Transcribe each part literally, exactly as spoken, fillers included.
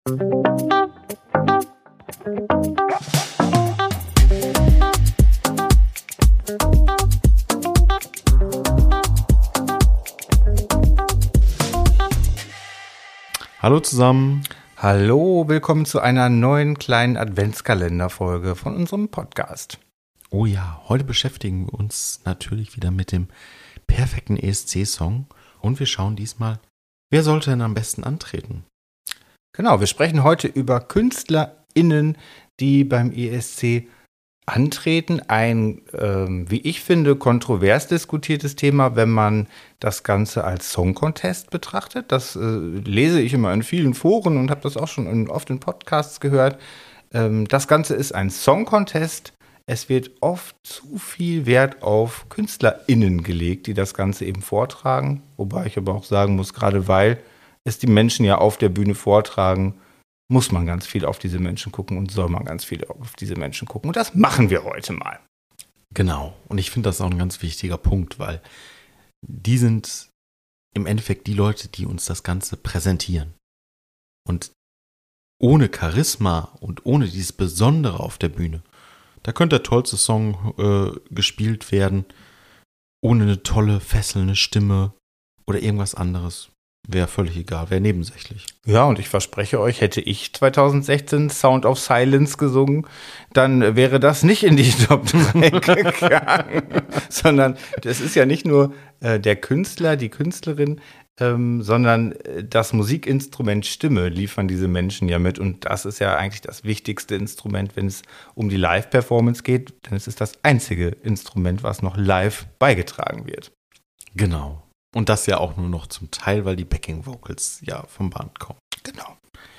Hallo zusammen. Hallo, willkommen zu einer neuen kleinen Adventskalenderfolge von unserem Podcast. Oh ja, heute beschäftigen wir uns natürlich wieder mit dem perfekten E S C-Song und wir schauen diesmal, wer sollte denn am besten antreten? Genau, wir sprechen heute über KünstlerInnen, die beim E S C antreten. Ein, ähm, wie ich finde, kontrovers diskutiertes Thema, wenn man das Ganze als Song Contest betrachtet. Das äh, lese ich immer in vielen Foren und habe das auch schon in, oft in Podcasts gehört. Ähm, das Ganze ist ein Song Contest. Es wird oft zu viel Wert auf KünstlerInnen gelegt, die das Ganze eben vortragen. Wobei ich aber auch sagen muss, gerade weil es die Menschen ja auf der Bühne vortragen, muss man ganz viel auf diese Menschen gucken und soll man ganz viel auf diese Menschen gucken. Und das machen wir heute mal. Genau. Und ich finde das auch ein ganz wichtiger Punkt, weil die sind im Endeffekt die Leute, die uns das Ganze präsentieren. Und ohne Charisma und ohne dieses Besondere auf der Bühne, da könnte der tollste Song äh, gespielt werden, ohne eine tolle, fesselnde Stimme oder irgendwas anderes. Wäre völlig egal, wäre nebensächlich. Ja, und ich verspreche euch, hätte ich zwanzig sechzehn Sound of Silence gesungen, dann wäre das nicht in die Top drei gegangen. Sondern das ist ja nicht nur äh, der Künstler, die Künstlerin, ähm, sondern das Musikinstrument Stimme liefern diese Menschen ja mit. Und das ist ja eigentlich das wichtigste Instrument, wenn es um die Live-Performance geht. Denn es ist das einzige Instrument, was noch live beigetragen wird. Genau. Und das ja auch nur noch zum Teil, weil die Backing-Vocals ja vom Band kommen. Genau.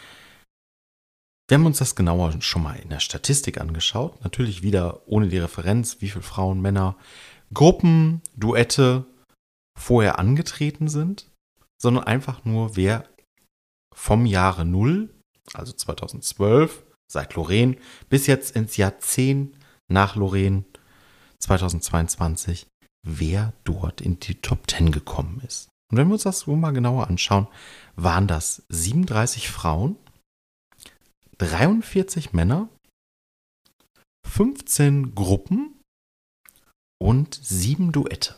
Wir haben uns das genauer schon mal in der Statistik angeschaut. Natürlich wieder ohne die Referenz, wie viele Frauen, Männer, Gruppen, Duette vorher angetreten sind, sondern einfach nur, wer vom Jahre Null, also zweitausendzwölf, seit Loreen, bis jetzt ins Jahrzehnt nach Loreen, zweitausendzweiundzwanzig, wer dort in die Top zehn gekommen ist. Und wenn wir uns das so mal genauer anschauen, waren das siebenunddreißig Frauen, dreiundvierzig Männer, fünfzehn Gruppen und sieben Duette.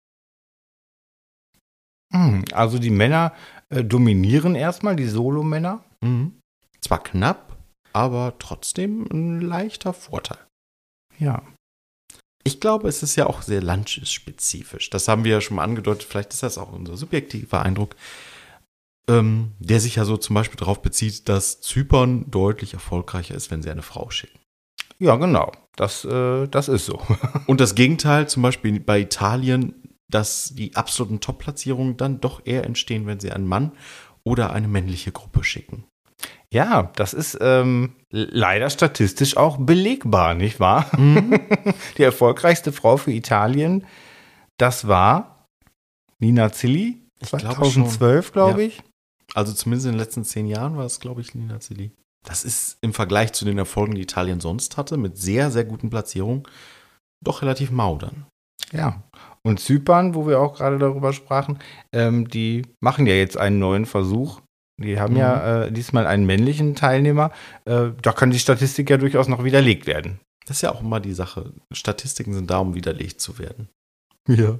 Also die Männer äh, dominieren erstmal, die Solomänner. Mhm. Zwar knapp, aber trotzdem ein leichter Vorteil. Ja. Ich glaube, es ist ja auch sehr landspezifisch. Das haben wir ja schon mal angedeutet. Vielleicht ist das auch unser subjektiver Eindruck, ähm, der sich ja so zum Beispiel darauf bezieht, dass Zypern deutlich erfolgreicher ist, wenn sie eine Frau schicken. Ja, genau. Das, äh, das ist so. Und das Gegenteil, zum Beispiel bei Italien, dass die absoluten Top-Platzierungen dann doch eher entstehen, wenn sie einen Mann oder eine männliche Gruppe schicken. Ja, das ist ähm, leider statistisch auch belegbar, nicht wahr? Mhm. Die erfolgreichste Frau für Italien, das war Nina Zilli, zweitausendzwölf, glaube ich. Ja. Also zumindest in den letzten zehn Jahren war es, glaube ich, Nina Zilli. Das ist im Vergleich zu den Erfolgen, die Italien sonst hatte, mit sehr, sehr guten Platzierungen, doch relativ mau dann. Ja, und Zypern, wo wir auch gerade darüber sprachen, ähm, die machen ja jetzt einen neuen Versuch. Die haben mhm. ja äh, diesmal einen männlichen Teilnehmer. Äh, da kann die Statistik ja durchaus noch widerlegt werden. Das ist ja auch immer die Sache. Statistiken sind da, um widerlegt zu werden. Ja.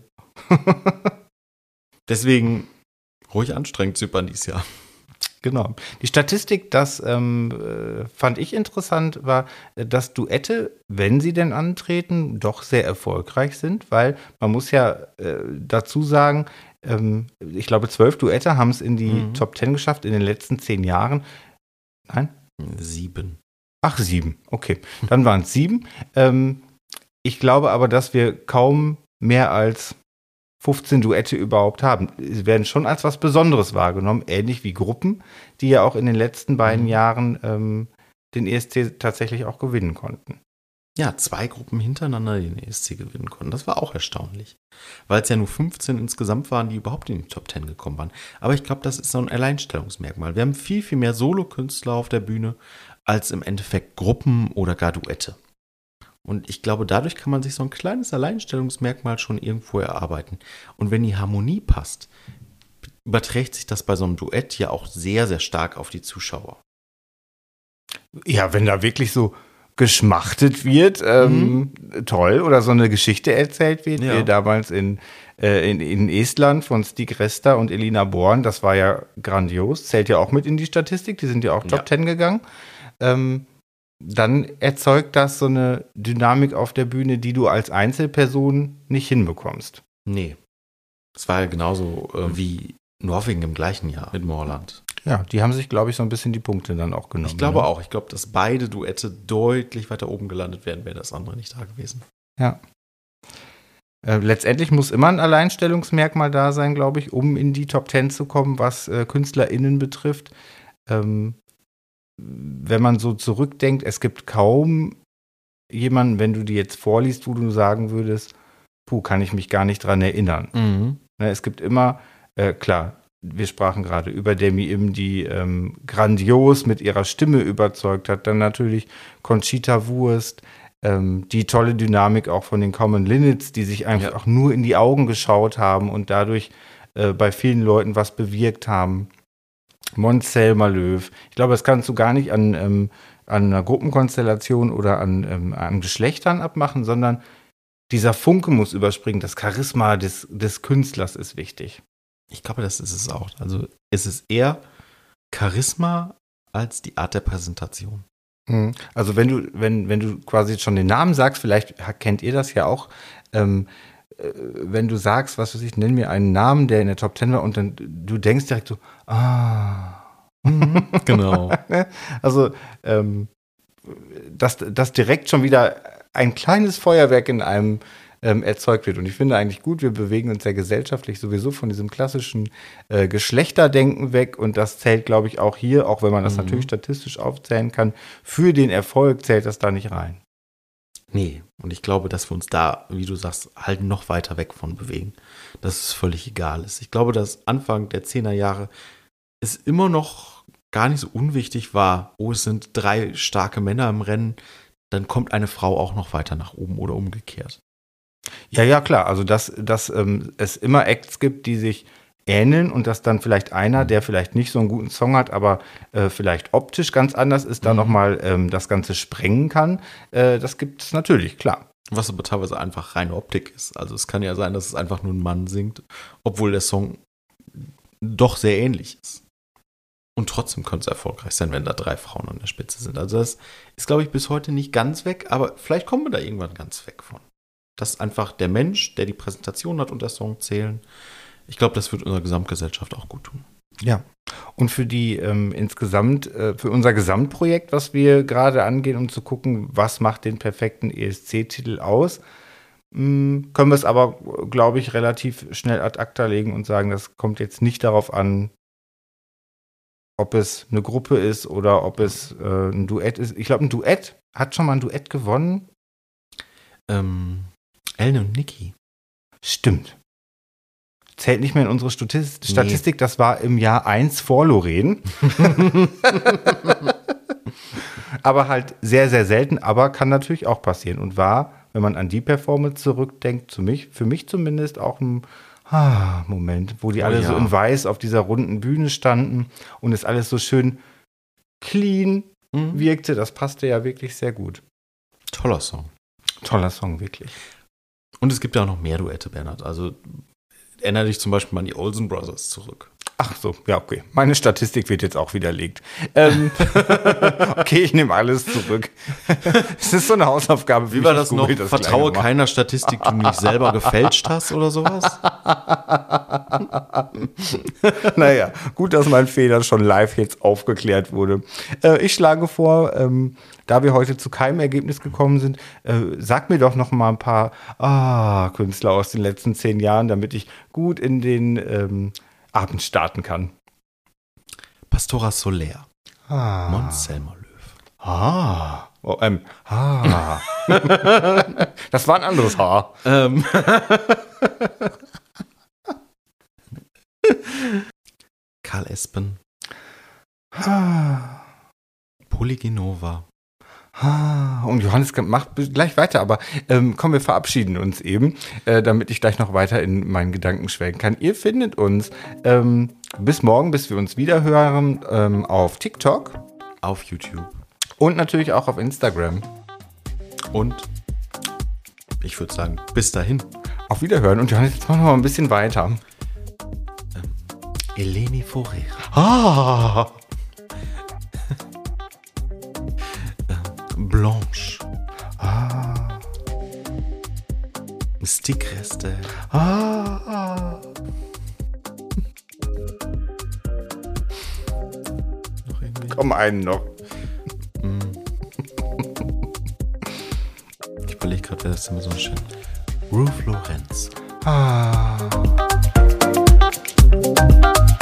Deswegen ruhig anstrengend Zypern dieses Jahr. Genau. Die Statistik, das ähm, äh, fand ich interessant, war, dass Duette, wenn sie denn antreten, doch sehr erfolgreich sind, weil man muss ja äh, dazu sagen, ähm, ich glaube, zwölf Duette haben es in die mhm. Top zehn geschafft in den letzten zehn Jahren. Nein? Sieben. Ach, sieben. Okay. Dann waren es sieben. Ähm, ich glaube aber, dass wir kaum mehr als fünfzehn Duette überhaupt haben. Sie werden schon als was Besonderes wahrgenommen, ähnlich wie Gruppen, die ja auch in den letzten beiden mhm. Jahren ähm, den E S C tatsächlich auch gewinnen konnten. Ja, zwei Gruppen hintereinander den E S C gewinnen konnten. Das war auch erstaunlich. Weil es ja nur fünfzehn insgesamt waren, die überhaupt in die Top zehn gekommen waren. Aber ich glaube, das ist so ein Alleinstellungsmerkmal. Wir haben viel, viel mehr Solokünstler auf der Bühne als im Endeffekt Gruppen oder gar Duette. Und ich glaube, dadurch kann man sich so ein kleines Alleinstellungsmerkmal schon irgendwo erarbeiten. Und wenn die Harmonie passt, überträgt sich das bei so einem Duett ja auch sehr, sehr stark auf die Zuschauer. Ja, wenn da wirklich so geschmachtet wird, ähm, mhm. toll, oder so eine Geschichte erzählt wird, Ja. wie damals in, äh, in, in Estland von Stig Resta und Elina Born, das war ja grandios, zählt ja auch mit in die Statistik, die sind ja auch Top Ja. Ten gegangen. Ähm, dann erzeugt das so eine Dynamik auf der Bühne, die du als Einzelperson nicht hinbekommst. Nee. Es war ja genauso äh, wie Norwegen im gleichen Jahr mit Moorland. Ja, die haben sich, glaube ich, so ein bisschen die Punkte dann auch genommen. Ich glaube ne? auch. Ich glaube, dass beide Duette deutlich weiter oben gelandet wären, wäre das andere nicht da gewesen. Ja. Äh, letztendlich muss immer ein Alleinstellungsmerkmal da sein, glaube ich, um in die Top Ten zu kommen, was äh, KünstlerInnen betrifft. Ähm, wenn man so zurückdenkt, es gibt kaum jemanden, wenn du die jetzt vorliest, wo du sagen würdest, puh, kann ich mich gar nicht dran erinnern. Mhm. Ne, es gibt immer, äh, klar, wir sprachen gerade über Demi Im, die ähm, grandios mit ihrer Stimme überzeugt hat. Dann natürlich Conchita Wurst, ähm, die tolle Dynamik auch von den Common Linnets, die sich einfach Ja. auch nur in die Augen geschaut haben und dadurch äh, bei vielen Leuten was bewirkt haben. Måns Zelmerlöw. Ich glaube, das kannst du gar nicht an, ähm, an einer Gruppenkonstellation oder an, ähm, an Geschlechtern abmachen, sondern dieser Funke muss überspringen. Das Charisma des, des Künstlers ist wichtig. Ich glaube, das ist es auch. Also es ist eher Charisma als die Art der Präsentation. Also wenn du, wenn, wenn du quasi schon den Namen sagst, vielleicht kennt ihr das ja auch, ähm, äh, wenn du sagst, was weiß ich, nenn mir einen Namen, der in der Top Ten war und dann du denkst direkt so, ah. Genau. Also ähm, dass, dass direkt schon wieder ein kleines Feuerwerk in einem ähm, erzeugt wird. Und ich finde eigentlich gut, wir bewegen uns ja gesellschaftlich sowieso von diesem klassischen äh, Geschlechterdenken weg. Und das zählt, glaube ich, auch hier, auch wenn man das Mhm. natürlich statistisch aufzählen kann, für den Erfolg zählt das da nicht rein. Nee, und ich glaube, dass wir uns da, wie du sagst, halt noch weiter weg von bewegen. Dass es völlig egal ist. Ich glaube, dass Anfang der zehner Jahre es immer noch gar nicht so unwichtig war, oh, es sind drei starke Männer im Rennen, dann kommt eine Frau auch noch weiter nach oben oder umgekehrt. Ja, ja, klar. Also, dass, dass ähm, es immer Acts gibt, die sich ähneln und dass dann vielleicht einer, der vielleicht nicht so einen guten Song hat, aber äh, vielleicht optisch ganz anders ist, da Mhm. nochmal ähm, das Ganze sprengen kann. Äh, das gibt es natürlich, klar. Was aber teilweise einfach reine Optik ist. Also es kann ja sein, dass es einfach nur ein Mann singt, obwohl der Song doch sehr ähnlich ist. Und trotzdem könnte es erfolgreich sein, wenn da drei Frauen an der Spitze sind. Also das ist, glaube ich, bis heute nicht ganz weg, aber vielleicht kommen wir da irgendwann ganz weg von. Dass einfach der Mensch, der die Präsentation hat und der Song zählen, ich glaube, das wird unserer Gesamtgesellschaft auch gut tun. Ja. Und für die ähm, insgesamt, äh, für unser Gesamtprojekt, was wir gerade angehen, um zu gucken, was macht den perfekten E S C-Titel aus, mh, können wir es aber, glaube ich, relativ schnell ad acta legen und sagen, das kommt jetzt nicht darauf an, ob es eine Gruppe ist oder ob es äh, ein Duett ist. Ich glaube, ein Duett hat schon mal ein Duett gewonnen. Ähm, Ellen und Niki. Stimmt. Zählt nicht mehr in unsere Statistik. Statistik, das war im Jahr eins vor Loreen. Aber halt sehr, sehr selten, aber kann natürlich auch passieren. Und war, wenn man an die Performance zurückdenkt, zu mich, für mich zumindest auch ein ah, Moment, wo die Oh alle ja. so in weiß auf dieser runden Bühne standen und es alles so schön clean Mhm. wirkte. Das passte ja wirklich sehr gut. Toller Song. Toller Song, wirklich. Und es gibt ja auch noch mehr Duette, Bernhard. Also erinnere dich zum Beispiel mal an die Olsen Brothers zurück. Ach so, ja, okay. Meine Statistik wird jetzt auch widerlegt. Ähm, okay, ich nehme alles zurück. Es ist so eine Hausaufgabe. für Wie mich. war Ich das noch? google das Vertraue gleich mal. keiner Statistik, die du nicht selber gefälscht hast oder sowas? Naja, gut, dass mein Fehler schon live jetzt aufgeklärt wurde. Äh, ich schlage vor, ähm, da wir heute zu keinem Ergebnis gekommen sind, äh, sag mir doch noch mal ein paar ah, Künstler aus den letzten zehn Jahren, damit ich gut in den ähm, Abend starten kann. Pastora Soler. Ah. Måns Zelmerlöw. Ah. Oh, ähm, ah. Das war ein anderes Haar. Ähm. Karl Espen. Ah. Polygenova. Ah, und Johannes macht gleich weiter, aber ähm, komm, wir verabschieden uns eben, äh, damit ich gleich noch weiter in meinen Gedanken schwelgen kann. Ihr findet uns ähm, bis morgen, bis wir uns wieder hören, ähm, auf TikTok Auf YouTube. Und natürlich auch auf Instagram. Und ich würde sagen, bis dahin. Auf Wiederhören. Und Johannes, jetzt machen wir mal ein bisschen weiter. Ähm, Eleni Forera. Ah! ähm, Blanche. Ah! Stickreste. Ah! Noch irgendwie? Komm, einen noch. Ich überlege gerade, wer das immer so schön. Ruth Lorenz. Ah!